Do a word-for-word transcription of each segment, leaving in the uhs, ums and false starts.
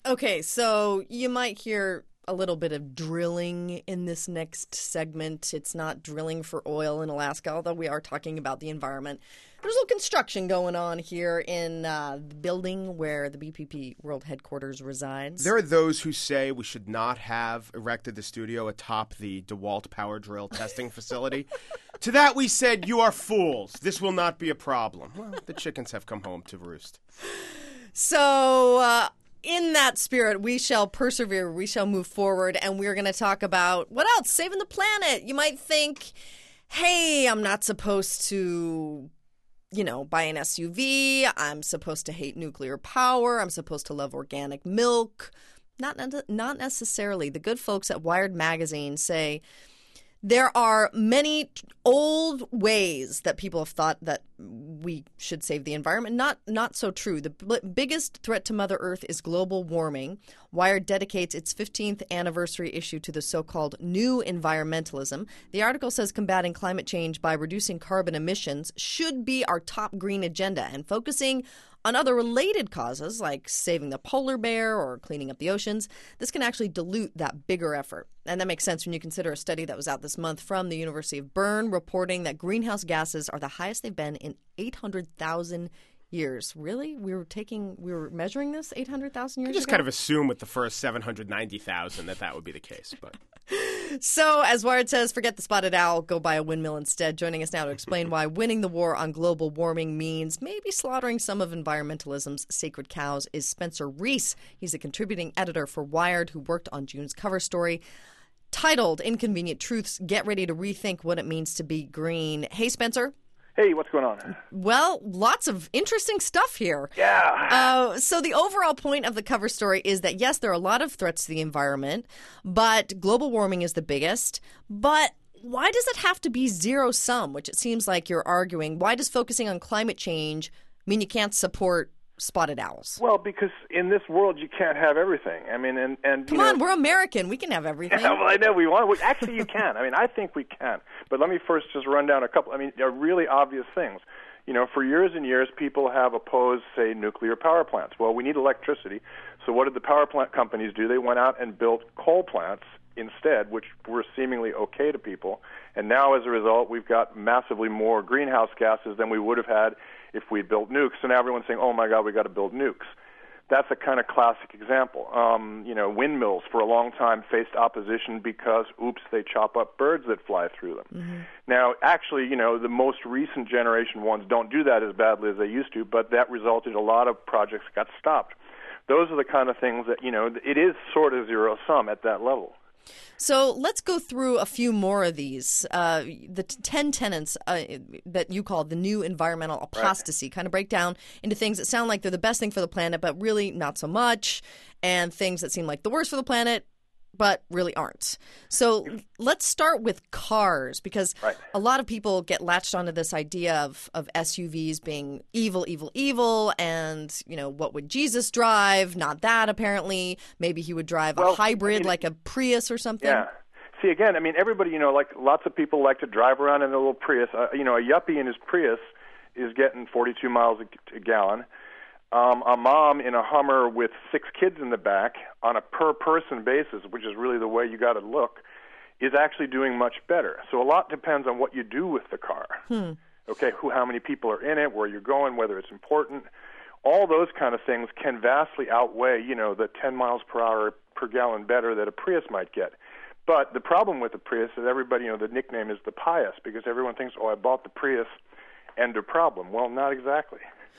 Okay, so you might hear a little bit of drilling in this next segment. It's not drilling for oil in Alaska, although we are talking about the environment. There's a little construction going on here in uh, the building where the B P P World Headquarters resides. There are those who say we should not have erected the studio atop the DeWalt power drill testing facility. To that we said, you are fools. This will not be a problem. Well, the chickens have come home to roost. So, uh, in that spirit, we shall persevere, we shall move forward, and we're going to talk about, what else? Saving the planet. You might think, hey, I'm not supposed to, you know, buy an S U V. I'm supposed to hate nuclear power. I'm supposed to love organic milk. Not, not necessarily. The good folks at Wired Magazine say there are many old ways that people have thought that we should save the environment. Not not so true. The b- biggest threat to Mother Earth is global warming. Wired dedicates its fifteenth anniversary issue to the so-called new environmentalism. The article says combating climate change by reducing carbon emissions should be our top green agenda, and focusing on other related causes like saving the polar bear or cleaning up the oceans, this can actually dilute that bigger effort. And that makes sense when you consider a study that was out this month from the University of Bern reporting that greenhouse gases are the highest they've been in eight hundred thousand years. Really? We were taking, we were measuring this eight hundred thousand years I just ago? kind of assume with the first seven hundred ninety thousand that that would be the case, but... So, as Wired says, forget the spotted owl, go buy a windmill instead. Joining us now to explain why winning the war on global warming means maybe slaughtering some of environmentalism's sacred cows is Spencer Reese. He's a contributing editor for Wired who worked on June's cover story titled Inconvenient Truths, Get Ready to Rethink What It Means to Be Green. Hey, Spencer. Hey, what's going on? Well, lots of interesting stuff here. Yeah. Uh, so the overall point of the cover story is that, yes, there are a lot of threats to the environment, but global warming is the biggest. But why does it have to be zero sum, which it seems like you're arguing? Why does focusing on climate change mean you can't support spotted owls? Well, because in this world you can't have everything. I mean, and, and Come you know, on, we're American. We can have everything. Yeah, well, I know we want. Well, actually, you can. I mean, I think we can. But let me first just run down a couple. I mean, there are really obvious things. You know, for years and years, people have opposed, say, nuclear power plants. Well, we need electricity. So what did the power plant companies do? They went out and built coal plants instead, which were seemingly okay to people. And now, as a result, we've got massively more greenhouse gases than we would have had if we built nukes. So now everyone's saying, oh, my God, we've got to build nukes. That's a kind of classic example. Um, you know, windmills for a long time faced opposition because, oops, they chop up birds that fly through them. Mm-hmm. Now, actually, you know, the most recent generation ones don't do that as badly as they used to, but that resulted in a lot of projects got stopped. Those are the kind of things that, you know, it is sort of zero sum at that level. So let's go through a few more of these. Uh, the t- ten tenets uh, that you call the new environmental apostasy, right, kind of break down into things that sound like they're the best thing for the planet, but really not so much, and things that seem like the worst for the planet, but really aren't. So let's start with cars, because right, a lot of people get latched onto this idea of, of S U Vs being evil, evil, evil, and, you know, what would Jesus drive? Not that, apparently. Maybe he would drive well, a hybrid, I mean, like a Prius or something. Yeah. See, again, I mean, everybody, you know, like lots of people like to drive around in a little Prius. Uh, you know, a yuppie in his Prius is getting forty-two miles a, a gallon. Um, a mom in a Hummer with six kids in the back on a per-person basis, which is really the way you got to look, is actually doing much better. So a lot depends on what you do with the car. Hmm. Okay, who, how many people are in it, where you're going, whether it's important. All those kind of things can vastly outweigh, you know, the ten miles per hour per gallon better that a Prius might get. But the problem with the Prius is everybody, you know, the nickname is the Pius, because everyone thinks, oh, I bought the Prius, end of problem. Well, not exactly.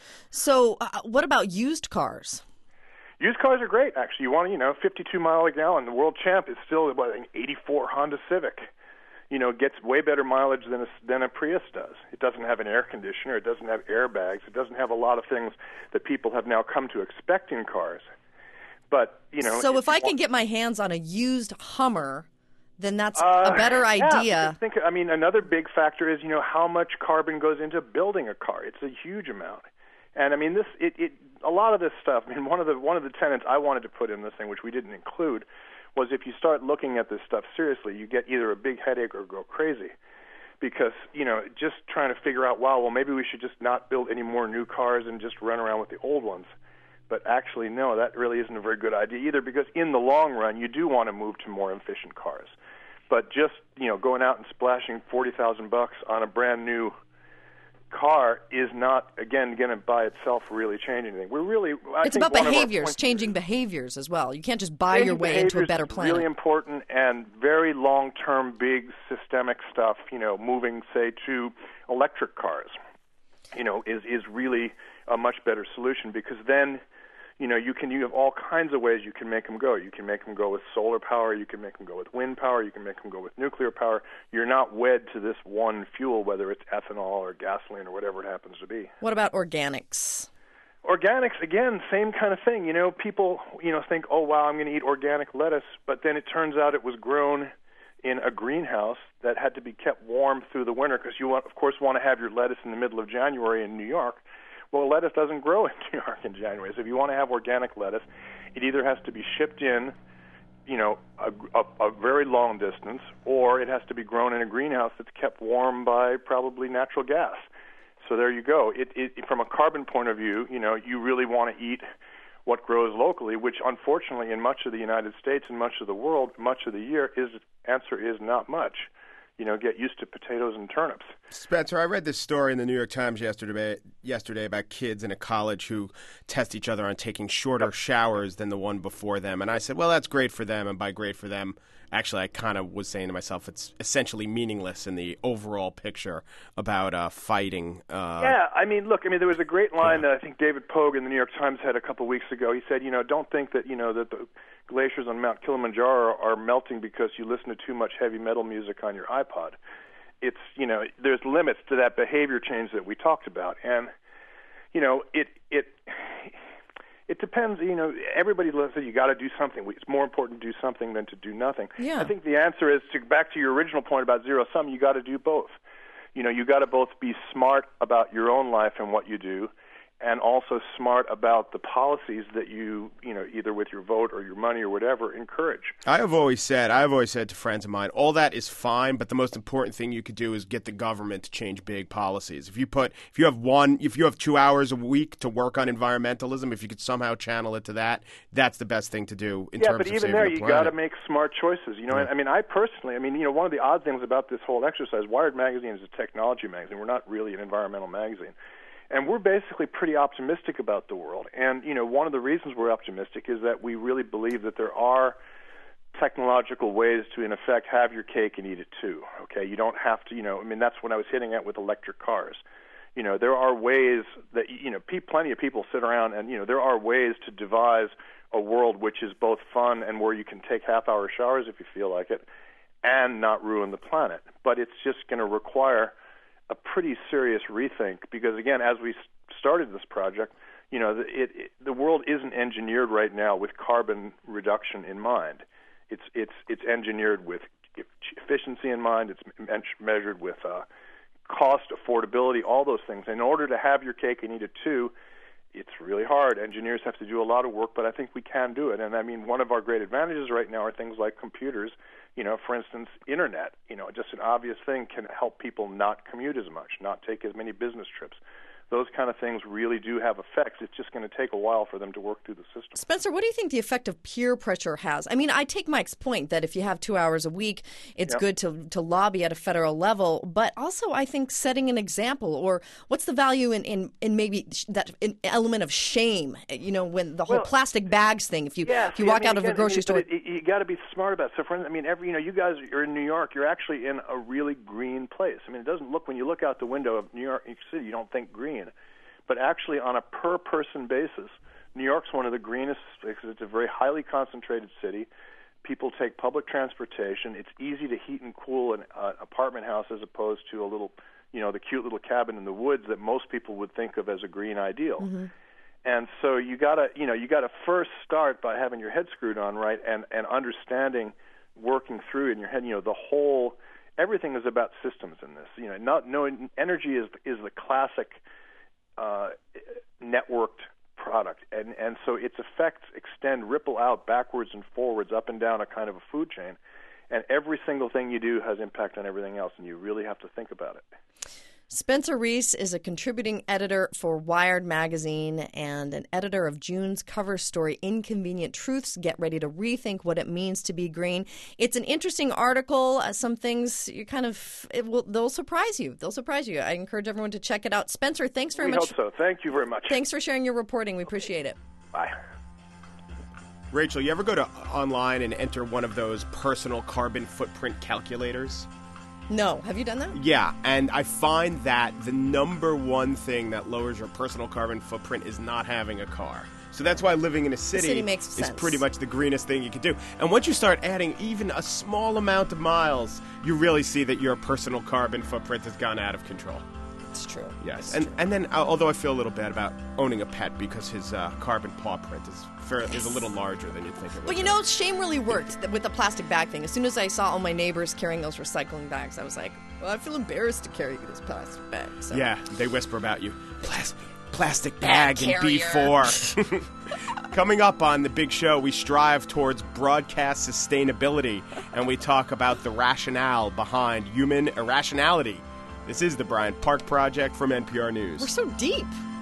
So uh, what about used cars? Used cars are great, actually. You want, you know, fifty-two mile a gallon. The world champ is still, what, an eighty-four Honda Civic. You know, gets way better mileage than a, than a Prius does. It doesn't have an air conditioner. It doesn't have airbags. It doesn't have a lot of things that people have now come to expect in cars. But, you know... So if, if I want, can get my hands on a used Hummer, then that's uh, a better idea. Yeah, think, I mean, another big factor is, you know, how much carbon goes into building a car. It's a huge amount. And I mean, this it, it a lot of this stuff. I mean, one of the one of the tenets I wanted to put in this thing, which we didn't include, was if you start looking at this stuff seriously, you get either a big headache or go crazy, because you know, just trying to figure out, wow, well, maybe we should just not build any more new cars and just run around with the old ones. But actually, no, that really isn't a very good idea either, because in the long run, you do want to move to more efficient cars. But just, you know, going out and splashing forty thousand bucks on a brand new car is not, again, going to by itself really change anything. We're really, I it's think about behaviors, changing behaviors as well. You can't just buy your way into a better planet. Is really important, and very long-term, big systemic stuff. You know, moving, say, to electric cars, you know, is is really a much better solution, because then, you know, you can you have all kinds of ways you can make them go. You can make them go with solar power. You can make them go with wind power. You can make them go with nuclear power. You're not wed to this one fuel, whether it's ethanol or gasoline or whatever it happens to be. What about organics? Organics, again, same kind of thing. You know, people, you know, think, oh, wow, I'm going to eat organic lettuce, but then it turns out it was grown in a greenhouse that had to be kept warm through the winter, because you, want, of course, want to have your lettuce in the middle of January in New York. Well, lettuce doesn't grow in New York in January. So if you want to have organic lettuce, it either has to be shipped in, you know, a, a, a very long distance, or it has to be grown in a greenhouse that's kept warm by probably natural gas. So there you go. It, it, from a carbon point of view, you know, you really want to eat what grows locally, which unfortunately in much of the United States and much of the world, much of the year, is answer is not much. You know, get used to potatoes and turnips. Spencer, I read this story in the New York Times yesterday yesterday about kids in a college who test each other on taking shorter showers than the one before them. And I said, well, that's great for them. And by great for them, actually, I kind of was saying to myself, it's essentially meaningless in the overall picture about uh, fighting. Uh, yeah, I mean, look, I mean, there was a great line yeah. that I think David Pogue in the New York Times had a couple of weeks ago. He said, you know, don't think that, you know, that the glaciers on Mount Kilimanjaro are melting because you listen to too much heavy metal music on your iPod. It's, you know, there's limits to that behavior change that we talked about. And, you know, it it it depends, you know, everybody says you got to do something. It's more important to do something than to do nothing. Yeah. I think the answer is, to back to your original point about zero sum, you got to do both. You know, you got to both be smart about your own life and what you do, and also smart about the policies that you, you know, either with your vote or your money or whatever, encourage. I have always said, I've always said to friends of mine, all that is fine, but the most important thing you could do is get the government to change big policies. If you put, if you have one, if you have two hours a week to work on environmentalism, if you could somehow channel it to that, that's the best thing to do in yeah, terms but of even saving there, the you planet. got to make smart choices. You know, Yeah. I mean, I personally, I mean, you know, one of the odd things about this whole exercise, Wired magazine is a technology magazine. We're not really an environmental magazine. And we're basically pretty optimistic about the world. And, you know, one of the reasons we're optimistic is that we really believe that there are technological ways to, in effect, have your cake and eat it too. Okay, you don't have to, you know, I mean, that's what I was hitting at with electric cars. You know, there are ways that, you know, pe- plenty of people sit around and, you know, there are ways to devise a world which is both fun and where you can take half-hour showers if you feel like it and not ruin the planet. But it's just going to require a pretty serious rethink, because again, as we started this project, you know, it, it, the world isn't engineered right now with carbon reduction in mind. It's it's it's engineered with efficiency in mind. It's measured with uh, cost, affordability, all those things. In order to have your cake and eat it too, it's really hard. Engineers have to do a lot of work, but I think we can do it. And I mean, one of our great advantages right now are things like computers. You know, for instance, internet, you know, just an obvious thing can help people not commute as much, not take as many business trips. Those kind of things really do have effects. It's just going to take a while for them to work through the system. Spencer, what do you think the effect of peer pressure has? I mean, I take Mike's point that if you have two hours a week, it's Yep. good to, to lobby at a federal level. But also, I think setting an example, or what's the value in, in, in maybe that an element of shame, you know, when the whole Well, plastic bags thing, if you, Yeah, if you see, walk I mean, out of again, a grocery I mean, store. but it, you got to be smart about it. So, for instance, I mean, every you know, you guys are in New York. You're actually in a really green place. I mean, it doesn't look when you look out the window of New York City, you don't think green, but actually on a per person basis, New York's one of the greenest because it's a very highly concentrated city. People take public transportation. It's easy to heat and cool an uh, apartment house as opposed to a little, you know, the cute little cabin in the woods that most people would think of as a green ideal. Mm-hmm. And so you gotta, you know, you gotta first start by having your head screwed on right and, and understanding, working through in your head. You know, the whole, everything is about systems in this. You know, not knowing energy is is the classic uh, networked product, and and so its effects extend, ripple out backwards and forwards, up and down a kind of a food chain, and every single thing you do has impact on everything else, and you really have to think about it. Spencer Reese is a contributing editor for Wired Magazine and an editor of June's cover story, Inconvenient Truths. Get ready to rethink what it means to be green. It's an interesting article. Uh, some things you kind of, it will, they'll surprise you. They'll surprise you. I encourage everyone to check it out. Spencer, thanks very we much. We hope so. Thank you very much. Thanks for sharing your reporting. We appreciate it. Bye. Rachel, you ever go to online and enter one of those personal carbon footprint calculators? No. Have you done that? Yeah, and I find that the number one thing that lowers your personal carbon footprint is not having a car. So that's why living in a city, city makes is sense. pretty much the greenest thing you can do. And once you start adding even a small amount of miles, you really see that your personal carbon footprint has gone out of control. It's true. Yes, It's and true. and then uh, although I feel a little bad about owning a pet because his uh, carbon paw print is fair, is a little larger than you'd think it would. But you be. know, shame really worked th- with the plastic bag thing. As soon as I saw all my neighbors carrying those recycling bags, I was like, well, I feel embarrassed to carry this plastic bag. So. Yeah, they whisper about you. Plastic, plastic bag in B carrier. four. Coming up on The Big Show, we strive towards broadcast sustainability, and we talk about the rationale behind human irrationality. This is the Bryant Park Project from N P R News. We're so deep.